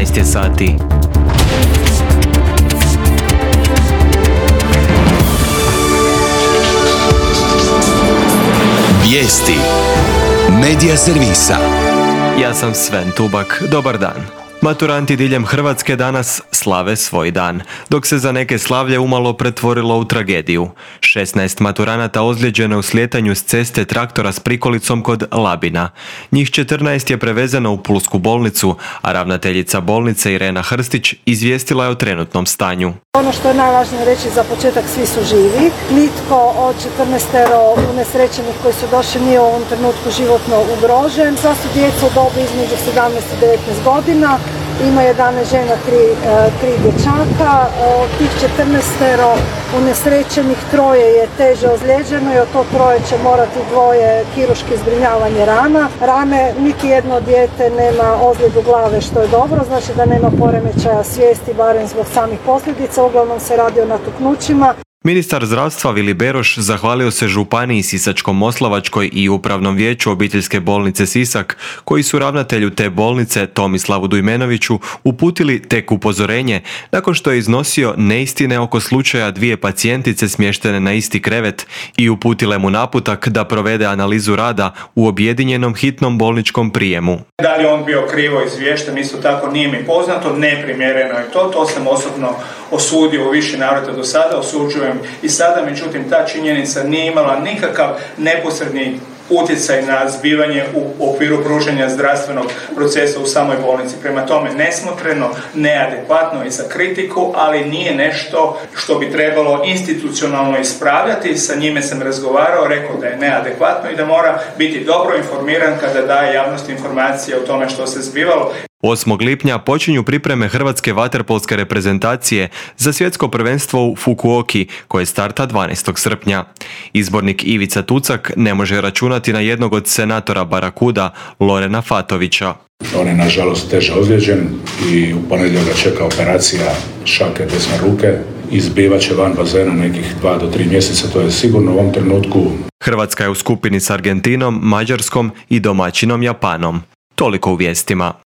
13 je sati. Vijesti Medija servisa. Ja sam Sven Tubak, dobar dan. Maturanti diljem Hrvatske danas slave svoj dan, dok se za neke slavlje umalo pretvorilo u tragediju. 16 maturanata ozlijeđeno u slijetanju s ceste traktora s prikolicom kod Labina. Njih 14 je prevezeno u pulsku bolnicu, a ravnateljica bolnice Irena Hrstić izvijestila je o trenutnom stanju. Ono što je najvažnije reći, za početak svi su živi. Nitko od 14 unesrećenih koji su došli nije u ovom trenutku životno ugrožen. Sva su djeca u dobi između 17 i 19 godina. Ima 11 žena, 3 dječaka. Od tih 14 unesrećenih 3 je teže ozlijeđeno i od to 3 će morati 2 kirurški zbrinjavanje rana. Rane, niti jedno dijete nema ozljedu glave, što je dobro, znači da nema poremećaja svijesti, barem zbog samih posljedica, uglavnom se radi o natuknućima. Ministar zdravstva Vili Beroš zahvalio se županiji Sisačko-moslavačkoj i Upravnom vijeću obiteljske bolnice Sisak, koji su ravnatelju te bolnice Tomislavu Dujmenoviću uputili tek upozorenje nakon što je iznosio neistine oko slučaja 2 pacijentice smještene na isti krevet i uputile mu naputak da provede analizu rada u objedinjenom hitnom bolničkom prijemu. Da li on bio krivo izvješten, isto tako nije mi poznato, neprimjereno je to sam osobno osudio u više navrata do sada, osuđujem i sada, međutim ta činjenica nije imala nikakav neposredni utjecaj na zbivanje u okviru pružanja zdravstvenog procesa u samoj bolnici. Prema tome, nesmotreno, neadekvatno i za kritiku, ali nije nešto što bi trebalo institucionalno ispravljati. Sa njime sam razgovarao, rekao da je neadekvatno i da mora biti dobro informiran kada daje javnosti informacije o tome što se zbivalo. 8. lipnja počinju pripreme hrvatske vaterpolske reprezentacije za svjetsko prvenstvo u Fukuoki, koje starta 12. srpnja. Izbornik Ivica Tucak ne može računati na jednog od senatora Barakuda, Lorena Fatovića. On je nažalost teže ozlijeđen i u ponedjeljak ga čeka operacija šake desne ruke. Izbivat će van bazena nekih 2 do 3 mjeseca, to je sigurno u ovom trenutku. Hrvatska je u skupini s Argentinom, Mađarskom i domaćinom Japanom. Toliko u vijestima.